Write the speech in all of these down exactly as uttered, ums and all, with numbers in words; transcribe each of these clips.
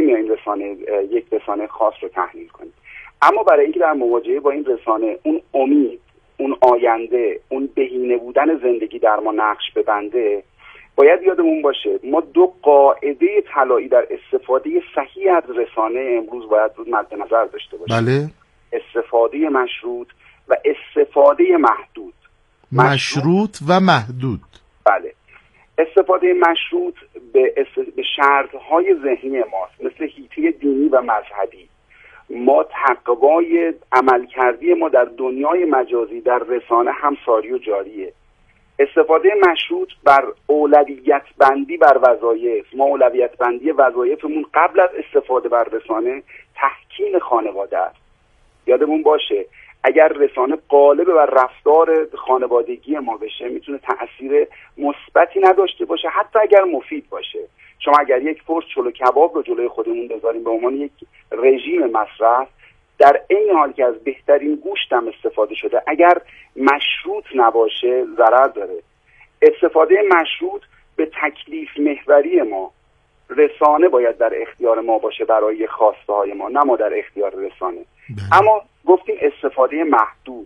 نمیاییم رسانه یک رسانه خاص رو تحلیل کنیم. اما برای اینکه در مواجهه با این رسانه اون امید، اون آینده، اون بهینه بودن زندگی در ما نقش ببنده، باید یادمون باشه ما دو قاعده طلایی در استفاده صحیح از رسانه امروز باید مد نظر داشته باشیم. بله. استفاده مشروط و استفاده محدود. مشروط و محدود. بله. استفاده مشروط به, است... به شرطهای ذهنی ماست، مثل حیطه دینی و مذهبی. ما تقوای عملکردی ما در دنیای مجازی در رسانه هم ساری و جاریه. استفاده مشروط بر اولویت بندی بر وظایف. ما اولویت بندی وظایفمون قبل از استفاده بر رسانه تحکیم خانواده است. یادمون باشه اگر رسانه غالب بر رفتار خانوادگی ما بشه میتونه تأثیر مثبتی نداشته باشه، حتی اگر مفید باشه. شما اگر یک پرس چلو کباب رو جلوی خودمون بذاریم به عنوان یک رژیم مصرف، در این حال که از بهترین گوشت هم استفاده شده، اگر مشروط نباشه ضرر داره. استفاده مشروط به تکلیف محوری ما، رسانه باید در اختیار ما باشه برای خواسته های ما، نه ما در اختیار رسانه. بله. اما گفتیم استفاده محدود،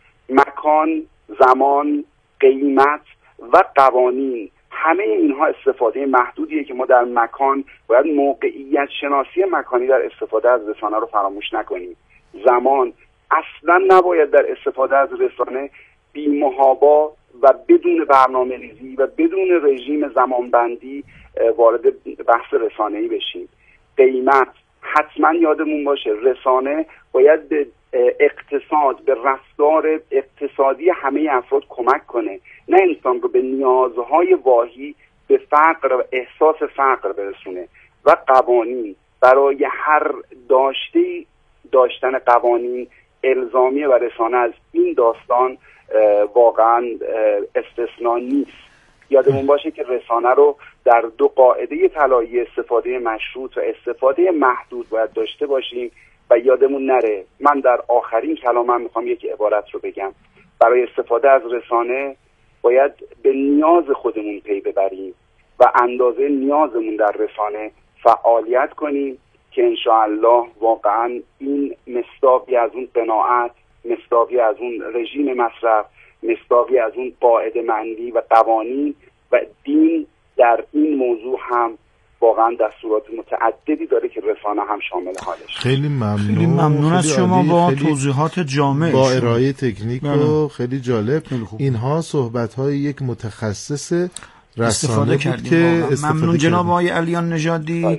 مکان، زمان، قیمت و قوانین، همه اینها استفاده محدودیه که ما در مکان باید موقعیت شناسی مکانی در استفاده از رسانه رو فراموش نکنیم. زمان، اصلا نباید در استفاده از رسانه بی‌محابا و بدون برنامه ریزی و بدون رژیم زمانبندی وارد بحث رسانه‌ای بشیم. قیمت، حتما یادمون باشه رسانه باید به اقتصاد، به رفتار اقتصادی همه افراد کمک کنه، نه انسان رو به نیازهای واهی، به فقر و احساس فقر برسونه. و قوانین، برای هر داشته داشتن قوانین الزامیه و رسانه از این داستان واقعا استثنا نیست. یادمون باشه که رسانه رو در دو قاعده طلایی استفاده مشروط و استفاده محدود باید داشته باشیم و یادمون نره. من در آخرین کلامم میخوام یک عبارت رو بگم. برای استفاده از رسانه باید به نیاز خودمون پی ببریم و اندازه نیازمون در رسانه فعالیت کنیم که انشاءالله واقعا این مصداقی از اون قناعت، مصداقی از اون رژیم مصرف، مصداقی از اون قاعده مندی و قوانین و دین در این موضوع هم واقعا دستورات متعددی داره که رسانه هم شامل حالش. خیلی ممنون. خیلی ممنون از شما با توضیحات جامع، با ارائه تکنیک و خیلی جالب. اینها صحبت‌های یک متخصص رسانه بود که استفاده ممنون جناب کردیم. آقای علیان نژادی،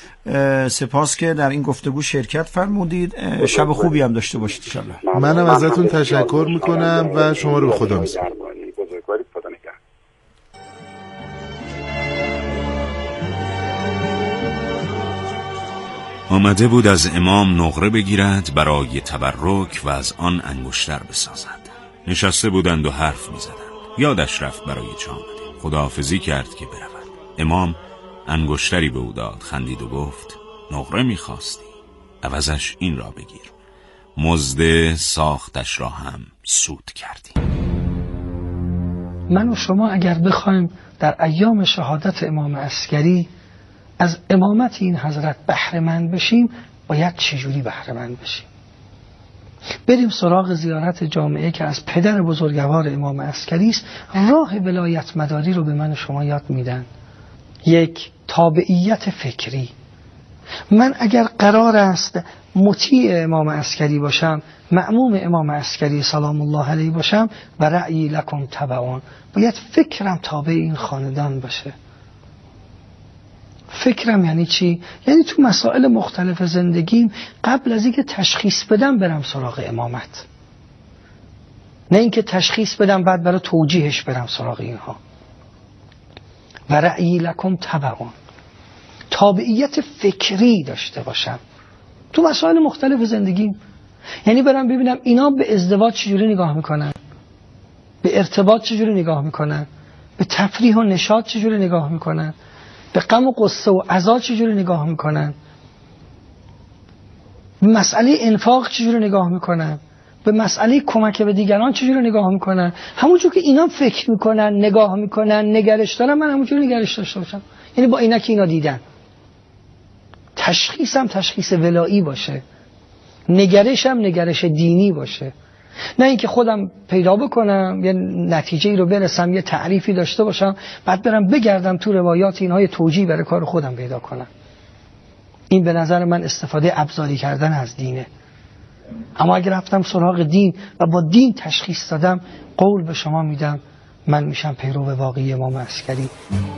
سپاس که در این گفتگو شرکت فرمودید. شب خوبی هم داشته باشید ان شاء الله. منم ازتون تشکر میکنم و شما رو به خدا میسپارم. آمده بود از امام نقره بگیرد برای تبرک و از آن انگشتر بسازد. نشسته بودند و حرف می زدند. یادش رفت برای چه آمده. خداحافظی کرد که برود. امام انگشتری به او داد، خندید و گفت نقره می خواستی، عوضش این را بگیر. مزد ساختش را هم سود کردی. من و شما اگر بخوایم در ایام شهادت امام عسکری از امامت این حضرت بهره مند بشیم، باید چجوری بهره مند بشیم؟ بریم سراغ زیارت جامعه که از پدر بزرگوار امام عسکری است. راه ولایت مداری رو به من و شما یاد میدن. یک، تابعیت فکری. من اگر قرار است مطیع امام عسکری باشم، مأموم امام عسکری سلام الله علیه باشم، و رأیی لکم تبعون، باید فکرم تابع این خاندان باشه. فکرم یعنی چی؟ یعنی تو مسائل مختلف زندگیم قبل از اینکه تشخیص بدم برم سراغ امامت، نه اینکه تشخیص بدم بعد برای توجیهش برم سراغ اینها. و رأیی لکم تبعون، تابعیت فکری داشته باشم تو مسائل مختلف زندگیم. یعنی برم ببینم اینا به ازدواج چجوری نگاه میکنن، به ارتباط چجوری نگاه میکنن، به تفریح و نشاط چجوری نگاه میکنن، به غم و قصه و عزا چجوری نگاه میکنن، به مسئله انفاق چجوری نگاه میکنن، به مسئله کمک به دیگران چجوری نگاه میکنن. همونجور که اینا فکر میکنن، نگاه میکنن، نگرش دارن، من همونجور نگرش داشته باشم. یعنی با اینا که اینا دیدن تشخیصم تشخیص ولایی باشه، نگرشم نگرش دینی باشه، نه اینکه خودم پیدا بکنم یه نتیجه ای رو برسم، یه تعریفی داشته باشم بعد برم بگردم تو روایات اینهای توجیه برای کار خودم پیدا کنم. این به نظر من استفاده ابزاری کردن از دینه. اما اگر رفتم سراغ دین و با دین تشخیص دادم، قول به شما میدم من میشم پیرو واقعی امام عسکری.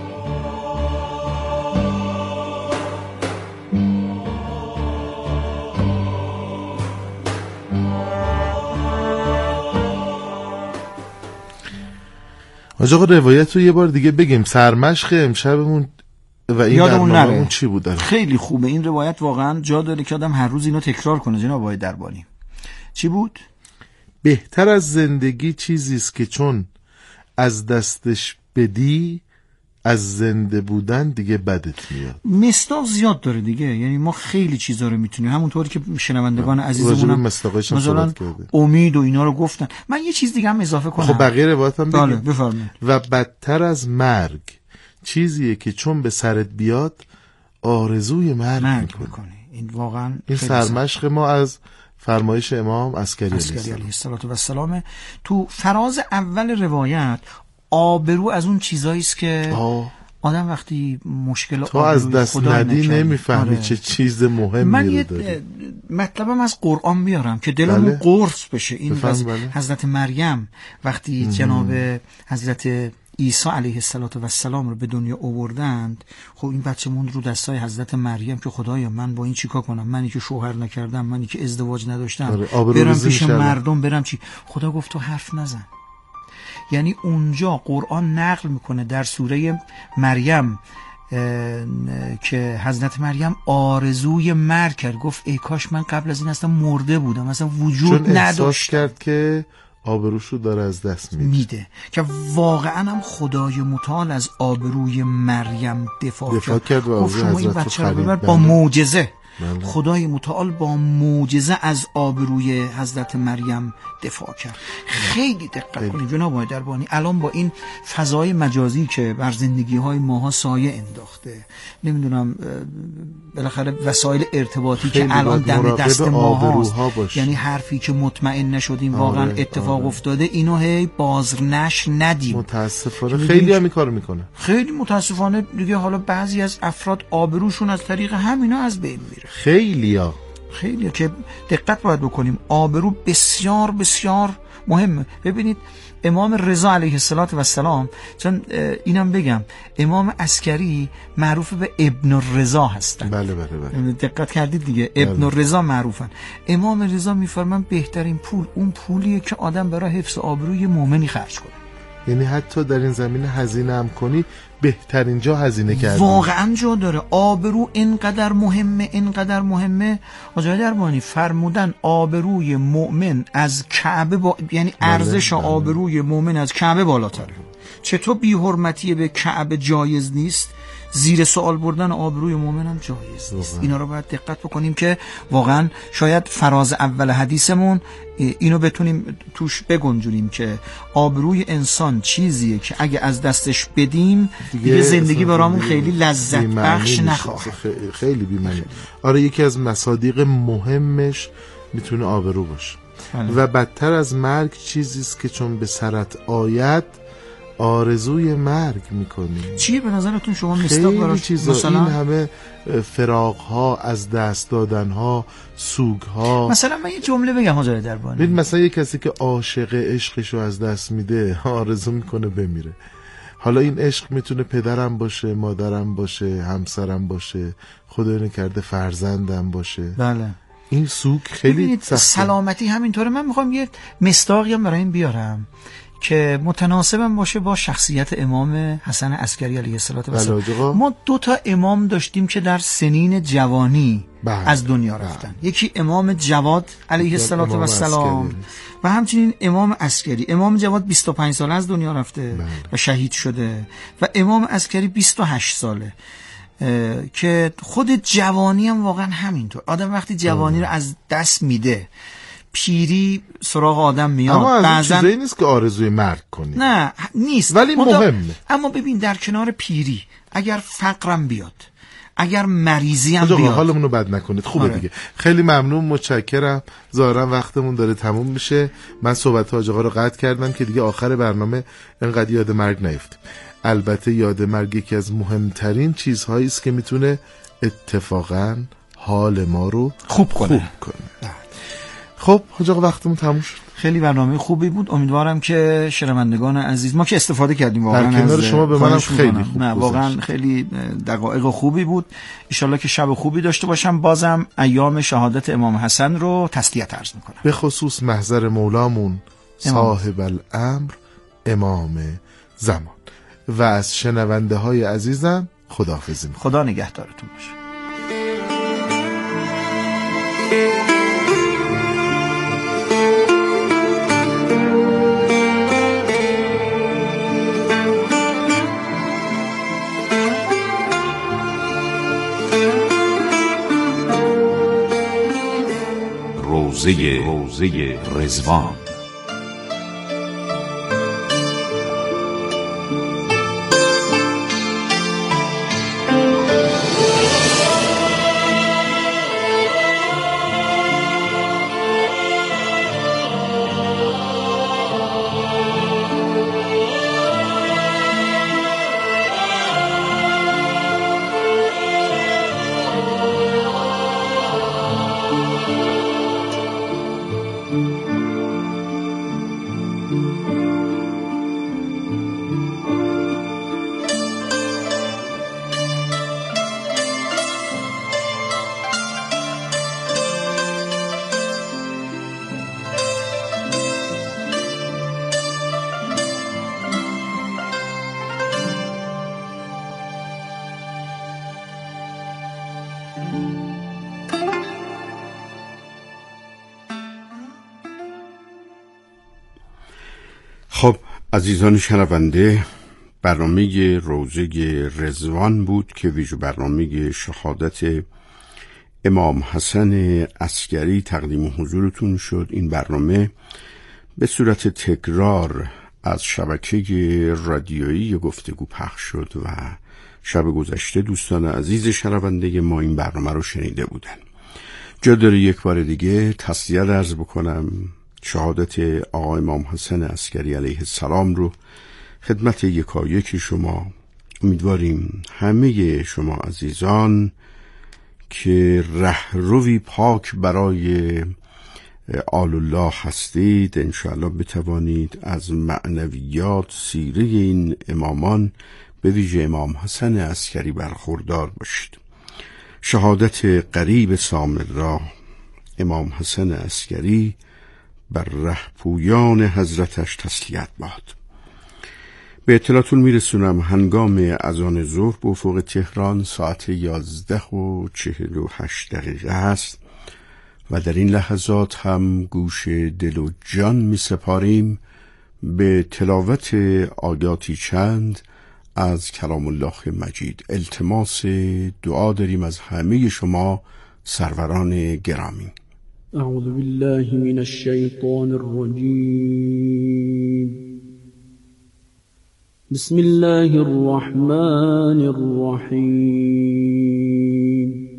آقا روایت رو یه بار دیگه بگیم، سرمشق امشبمون و این برنامه‌مون چی بود داره؟ خیلی خوبه این روایت، واقعا جا داره که آدم هر روز اینو تکرار کنه. جناب آقای دربانی چی بود؟ بهتر از زندگی چیزی است که چون از دستش بدی از زنده بودن دیگه بدت میاد. مصداق زیاد داره دیگه، یعنی ما خیلی چیزا رو میتونیم، همونطوری که شنوندگان عزیزمون مثلا امید و اینا رو گفتن. من یه چیز دیگه هم اضافه کنم. خب بقیه روایت هم بگیم. بفرمایید. و بدتر از مرگ چیزیه که چون به سرت بیاد آرزوی مرگ, مرگ میکنی. این واقعا این سرمشق ما از فرمایش امام عسکری علیه السلام. تو فراز اول روایت آبرو از اون چیزایی است که آه. آدم وقتی مشکل تو از دست ندی نمیفهمی آره. چه چیز مهمی من رو یه داری. مطلبم از قرآن بیارم که دلمون بله. قرص بشه. این بله. حضرت مریم وقتی مم. جناب حضرت عیسی علیه السلام رو به دنیا آوردند، خب این بچه‌مون رو دستای حضرت مریم که خدایا من با این چیکار کنم، منی که شوهر نکردم، منی که ازدواج نداشتم، آره. برم پیش مردم برم چی؟ خدا گفت تو حرف نزن. یعنی اونجا قرآن نقل میکنه در سوره مریم که حضرت مریم آرزوی مرگ کرد، گفت ای کاش من قبل از این اصلا مرده بودم، اصلا وجود چون نداشت. احساس کرد که آبروشو داره از دست میده. میده که واقعا هم خدای متعال از آبروی مریم دفاع, دفاع کرد. گفت شما این بچه رو ببر با معجزه. بله. خدای متعال با معجزه از آبروی حضرت مریم دفاع کرد. خیلی دقت کنید جناب آقای دربانی، الان با این فضای مجازی که بر زندگی های ماها سایه انداخته، نمیدونم بالاخره وسایل ارتباطی که الان دم دست ماهاست، یعنی حرفی که مطمئن نشدیم آره، واقعا اتفاق آره. افتاده، اینو هی بازنش ندیم. متاسفانه خیلی هم این کارو میکنه. خیلی متاسفانه دیگه. حالا بعضی از افراد آبروشون از طریق همینا از بین میره. خیلیا خیلی که دقت باید بکنیم. آبرو بسیار بسیار مهمه. ببینید امام رضا علیه السلام، چون اینم بگم امام عسکری معروف به ابن الرضا هستن. بله بله بله. دقت کردید دیگه، ابن الرضا معروفن. امام رضا میفرمان بهترین پول اون پولیه که آدم برای حفظ آبروی مؤمنی خرج کنه. یعنی حتی در این زمینه هزینه هم کنی بهترین جا هزینه کردی. واقعا جا داره. آبرو اینقدر مهمه، اینقدر مهمه. آقای دربانی فرمودن آبروی مؤمن از کعبه با... یعنی ارزش آبروی مؤمن از کعبه بالاتره. چطور بی حرمتی به کعبه جایز نیست، زیر سوال بردن آبروی مؤمن هم جایز نیست. اینا رو باید دقت بکنیم که واقعا شاید فراز اول حدیثمون اینو بتونیم توش بگنجونیم که آبروی انسان چیزیه که اگه از دستش بدیم دیگه زندگی برامون خیلی لذت بخش نخواهد. خیلی بی‌معنی. آره یکی از مصادیق مهمش میتونه آبرو باشه. و بدتر از مرگ چیزیست که چون به سرت آید آرزوی مرگ میکنی. چیه به نظرتون شما مستاق براش؟ چیزا مثلا این همه فراق ها، از دست دادن ها، سوگ ها. مثلا من یه جمله بگم حضرت دربانی، ببین مثلا یه کسی که عاشق عشقشو از دست میده آرزو میکنه بمیره. حالا این عشق میتونه پدرم باشه، مادرم باشه، همسرم باشه، خدای نکرده فرزندم باشه. بله. این سوگ خیلی سخته. سلامتی همینطوره. من میخوام یه مستاقی هم برای این بیارم که متناسبم باشه با شخصیت امام حسن عسکری علیه السلام. ما دو تا امام داشتیم که در سنین جوانی بله. از دنیا رفتن. بله. یکی امام جواد علیه السلام و همچنین امام عسکری. امام جواد بیست و پنج ساله از دنیا رفته بله. و شهید شده و امام عسکری بیست و هشت ساله که خود جوانی هم واقعا همینطور. آدم وقتی جوانی رو از دست میده پیری سراغ آدم میاد. اما از این چیزایی نیست که آرزوی مرگ کنی. نه نیست، ولی مهمه. اما ببین در کنار پیری اگر فقرم بیاد، اگر مریضی هم بیاد حالمون رو بد نکنید. خوبه آره. دیگه خیلی ممنون، متشکرم. ظاهرا وقتمون داره تموم میشه. من صحبت ها آقا رو قطع کردم که دیگه آخر برنامه انقدر یاد مرگ نیفتیم. البته یاد مرگ یکی از مهمترین چیزهایی است که میتونه اتفاقا حال ما رو خوب کنه, خوب کنه. خب حاج آقا وقتمون تموم شد. خیلی برنامه خوبی بود. امیدوارم که شنوندگان عزیز ما که استفاده کردیم واقعا در کنار شما به منم خیلی خوب نه واقعا خیلی دقایق خوبی بود. ان شاءالله که شب خوبی داشته باشم. بازم ایام شهادت امام حسن رو تسلیت عرض میکنم، به خصوص محضر مولامون صاحب الامر امام زمان. و از شنونده های عزیزم خداحافظی میکنم. خدا نگهدارتون باشه. روزه روزه رضوان. خب عزیزان شنونده، برنامه روزه رضوان بود که ویژه برنامه شهادت امام حسن عسکری تقدیم حضورتون شد. این برنامه به صورت تکرار از شبکه رادیویی گفتگو پخش شد و شب گذشته دوستان عزیز شنونده ما این برنامه رو شنیده بودن. جا داره یک بار دیگه تسلیت عرض بکنم، شهادت آقا امام حسن عسکری علیه السلام رو خدمت یکایک شما. امیدواریم همه شما عزیزان که رهروی پاک برای آل الله هستید انشاءالله بتوانید از معنویات سیره این امامان به ویژه امام حسن عسکری برخوردار باشید. شهادت قریب سامر را امام حسن عسکری بر رهپویان حضرتش تسلیت باد. به اطلاعتون میرسونم هنگام اذان ظهر به افق تهران ساعت یازده و چهل و هشت دقیقه هست و در این لحظات هم گوش دل و جان می سپاریم به تلاوت آیاتی چند از کلام الله مجید. التماس دعا داریم از همه شما سروران گرامی. اعوذ بالله من الشیطان الرجیم. بسم الله الرحمن الرحیم.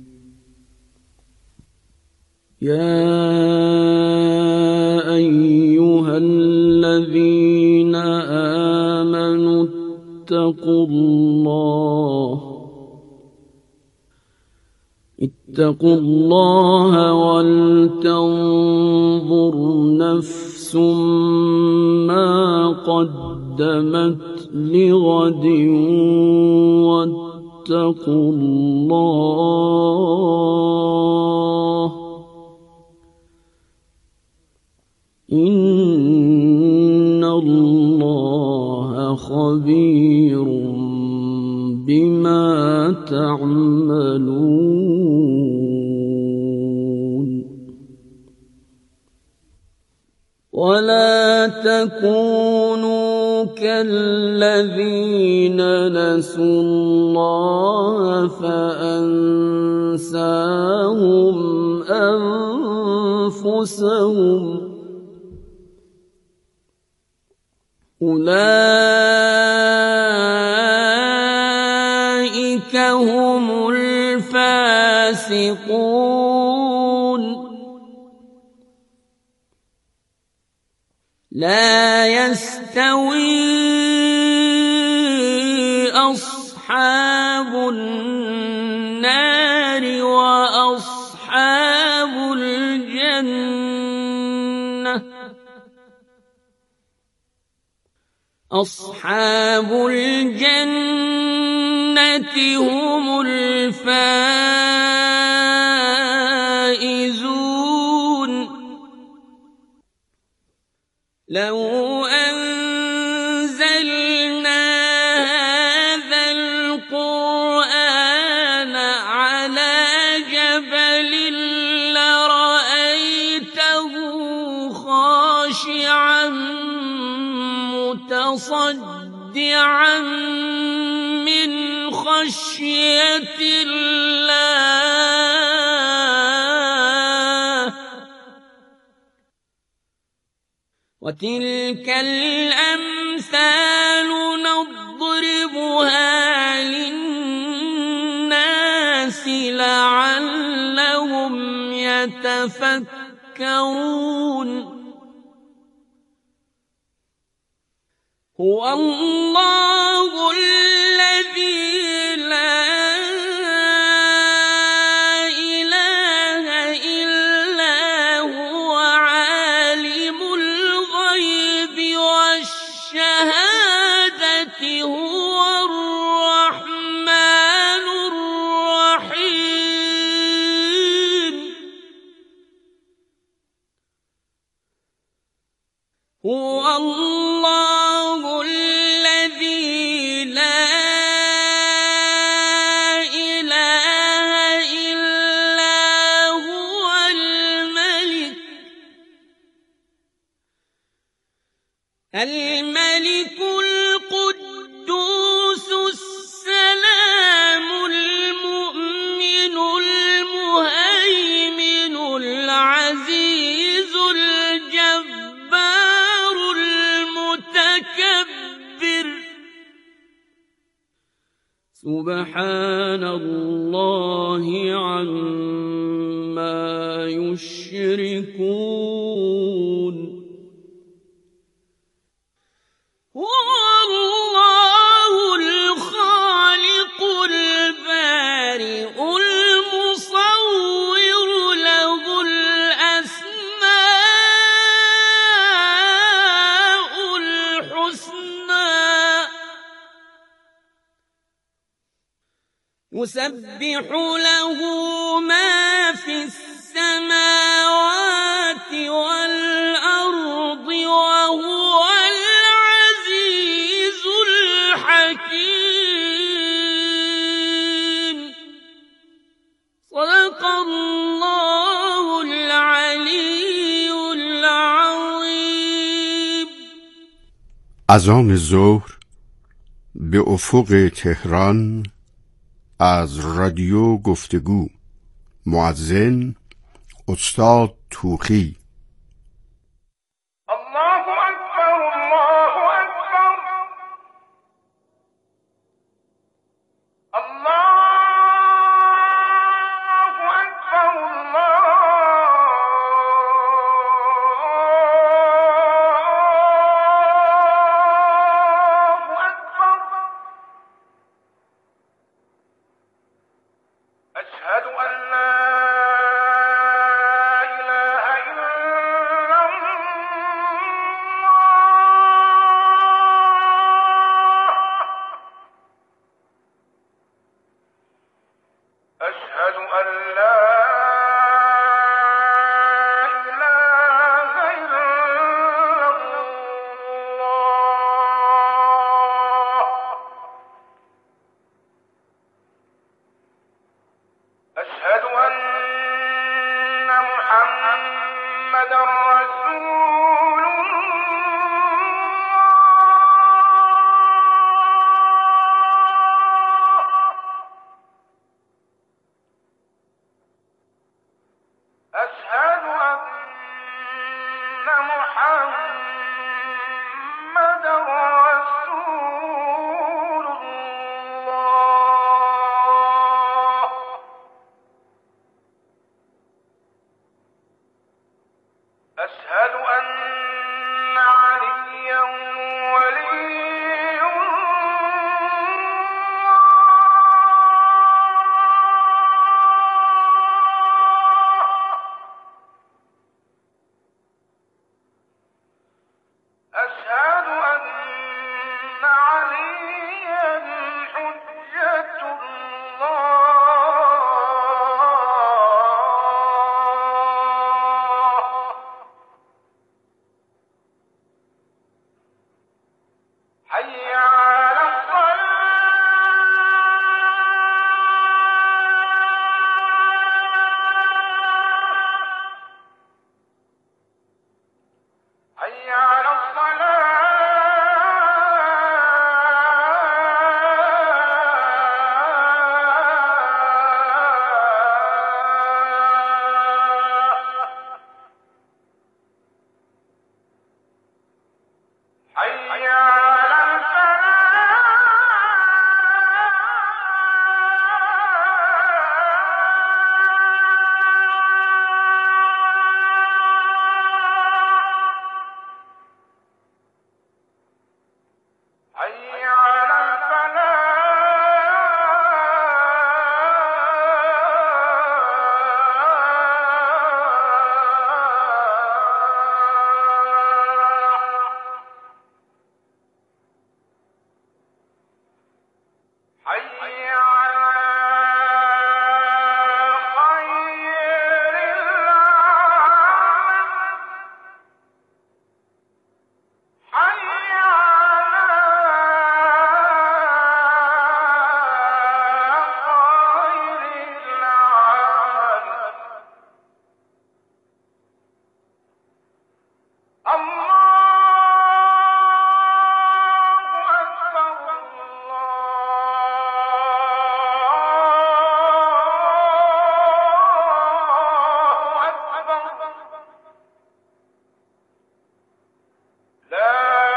یا ایها الذین آمنوا اتقوا الله اتقوا الله ولتنظر نفس ما قدمت لغد واتقوا الله إن الله خبير بما تعملون ولا تكونوا كالذين نسوا الله فأنساهم أنفسهم أولئك هم فاسقون لا يستوي أصحاب النار وأصحاب الجنة أصحاب الجنة هم الفائزون لو أنزلنا هذا القرآن على جبل لرأيته خاشعا متصدعا من خشية الله وتلك الأمثال نضربها للناس لعلهم يتفكرون هو الله الذي لا إله إلا هو عالم الغيب والشهادة هو الرحمن الرحيم هو الله الذي لا إله إلا هو الملك الملك القدوس السلام المؤمن المهيمن العزيز الجبار المتكبر سبحان الله عما يشركون هو الله الخالق البارئ المصور له الأسماء الحسنى يسبح له ما في السماوات والأرض وهو العزيز الحكيم صدق الله العلي العظيم. اذان ظهر به افق تهران از رادیو گفتگو مؤذن استاد توخی. الله اکبر الله اکبر الله اکبر الله اکبر أشهد أن لا إله إلا الله أشهد أن لا إله إلا الله أشهد أن محمدا رسول الله أشهد أن محمدا رسول الله أشهد أن عليا ولي أشهد أن عليا حجة الله حي على الصلاة حي على حي على الفلاح حي على الفلاح حي على خير العالم حي على خير العالم الله أكبر الله أكبر لا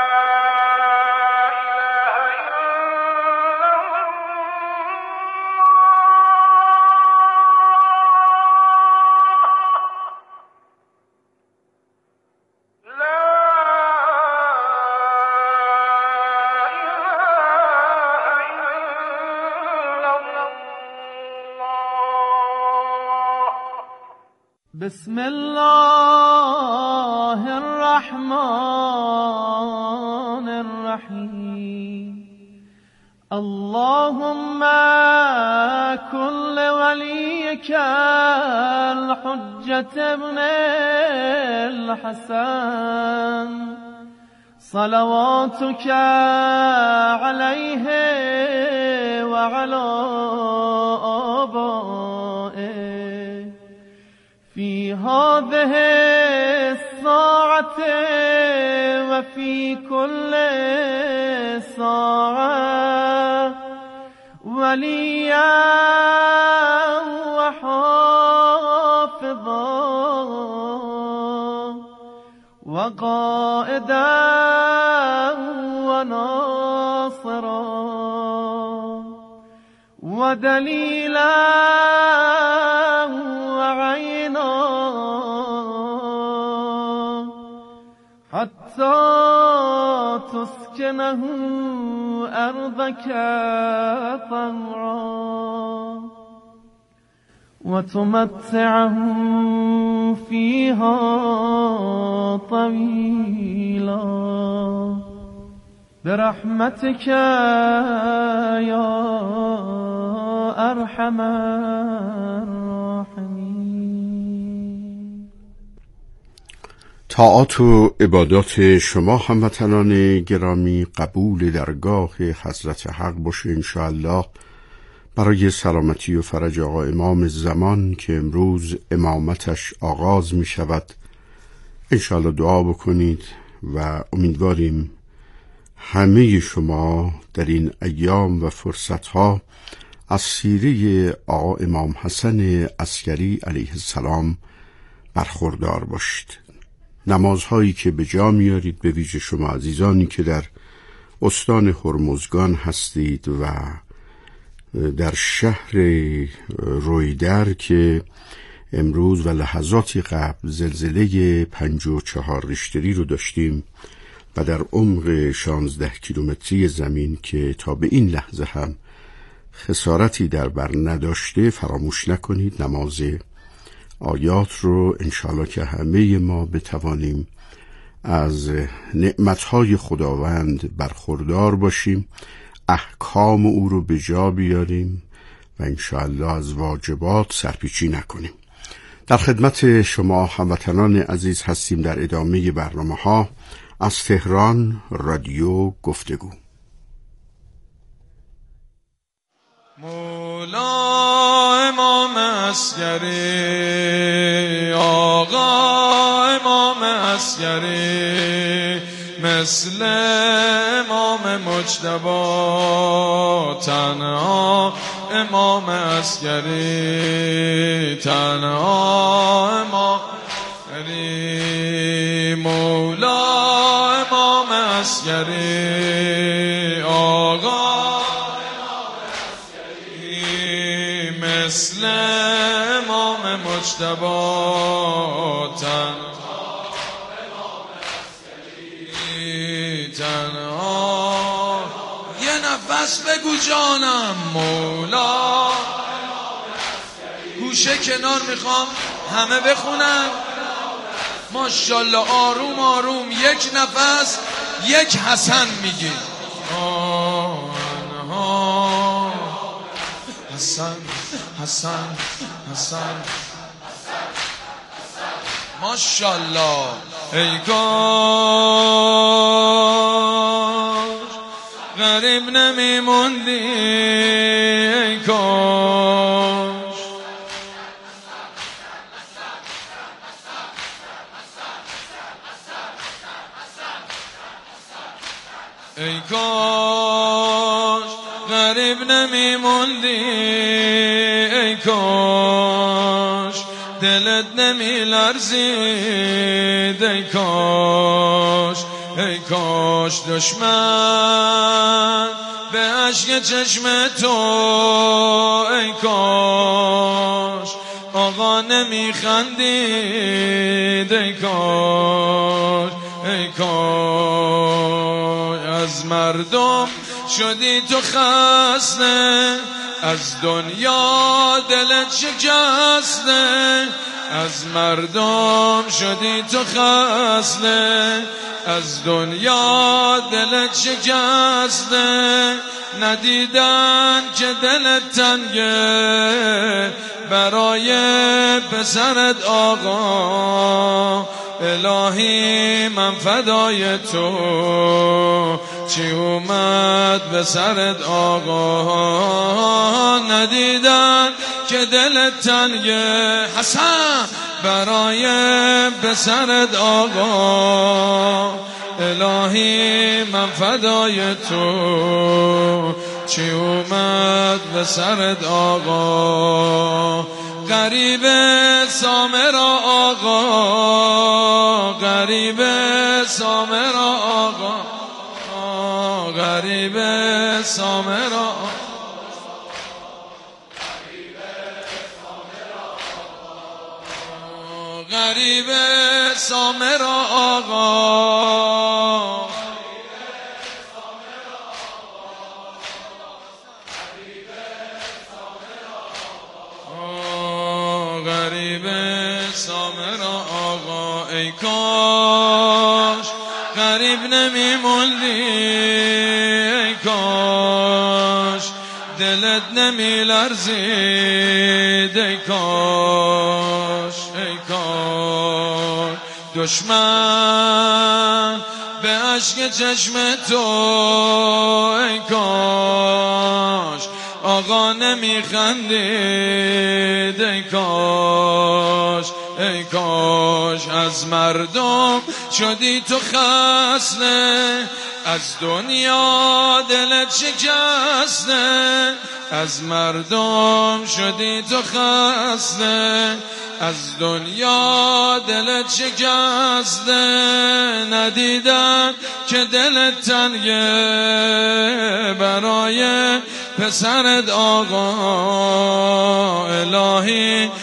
إله إلا الله لا بسم الله الرحمن الرحيم اللهم كن لوليك الحجة ابن الحسن صلواتك عليه وعلى آبائه في هذه الساعة وفي كل ساعة وليا وحافظا وقائدا وناصرا ودليلا وعينا حتى تسكنه أرضك طوعا وتمتعه فيها طويلا برحمتك يا أرحم الراحمين. طاعات و عبادات شما هموطنان گرامی قبول درگاه حضرت حق باشه انشاءالله، برای سلامتی و فرج آقا امام زمان که امروز امامتش آغاز می شود انشاءالله دعا بکنید و امیدواریم همه شما در این ایام و فرصتها از سیره آقا امام حسن عسکری علیه السلام برخوردار باشید. نمازهایی که به جا میارید، به ویژه شما عزیزانی که در استان هرمزگان هستید و در شهر رویدر که امروز و لحظاتی قبل زلزله پنج و چهار ریشتری رو داشتیم و در عمق شانزده کیلومتری زمین که تا به این لحظه هم خسارتی در بر نداشته فراموش نکنید نماز آیات رو انشالله که همه ما بتوانیم از نعمتهای خداوند برخوردار باشیم، احکام او رو به جا بیاریم و انشالله از واجبات سرپیچی نکنیم. در خدمت شما هموطنان عزیز هستیم در ادامه برنامه ها از تهران رادیو گفتگو. مولا امام عسکری، آقا امام عسکری، مثل امام مجتبی تنها امام عسکری، تنها امام عسکری، مولا امام عسکری، آقا امام عسکری، مثل امام مجتبی تنها امام عسکری، تنها. یه نفس بگو جانم مولا. گوشه کنار میخوام همه بخونن ماشاءالله، آروم آروم، یک نفس یک حسن میگی. حسن حسن حسن ماشاءالله. ای کاش غریب نمیموندی، ای کاش ای کاش غریب نمیموندی، ای کاش دلت نمیلرزید، ای کاش ای کاش دشمن به عشق چشم تو، ای کاش آقا نمیخندید، ای کاش ای کاش از مردم شدی تو خسته، از دنیا دلت شکسته، از مردم شدی تو خسته، از دنیا دلت شکسته، ندیدن که دلت تنگه برای پسرت آقا، الهی من فدای تو، چی اومد به سرت آقا، ندیدن که دلت تنگه حسن برای به سرت آقا، الهی من فدای تو، چی اومد به سرت آقا. غریب سامرا آقا، غریب سامرا آقا، غریب سامرا، غریب سامرا آقا، غریب سامرا آقا. ای کاش غریب نمیموندی، ای کاش دلت نمیلرزید، ای کاش ای کاش دشمن به عشق چشم تو، ای کاش آقا نمیخندید، ای کاش ای کاش از مردم شدی تو خسته، از دنیا دلت شکسته، از مردم شدی تو خسته، از دنیا دلت شکسته، ندیدم که دلت تنگه برای پسرت آقا، الهی